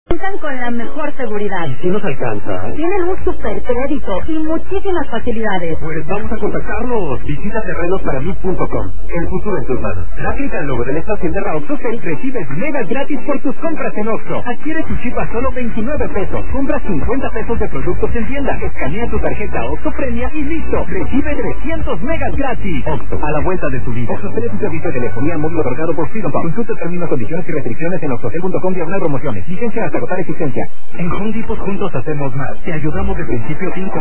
Cuentan con la mejor seguridad. ¿Y si nos alcanza? Tienen un super crédito y muchísimas facilidades. Pues vamos a contactarlos. Visita terrenosparamí.com. El futuro en tus manos. Da clic al logo de la estación de Rauxo y recibes megas gratis por tus compras en Oxxo. Adquiere tu chip a solo 29 pesos. Compra 50 pesos de productos en tienda. Escanea tu tarjeta Oxxo Premia y listo. Recibe 300 megas gratis. Oxxo, a la vuelta de tu vida. Oxxo tiene tu servicio de telefonía móvil otorgado por Freedom Pop. Consulta términos, condiciones y restricciones en oxxocel.com/promociones. Vigencia hasta agotar existencia. En Home Depot juntos hacemos más. Te ayudamos de principio a fin con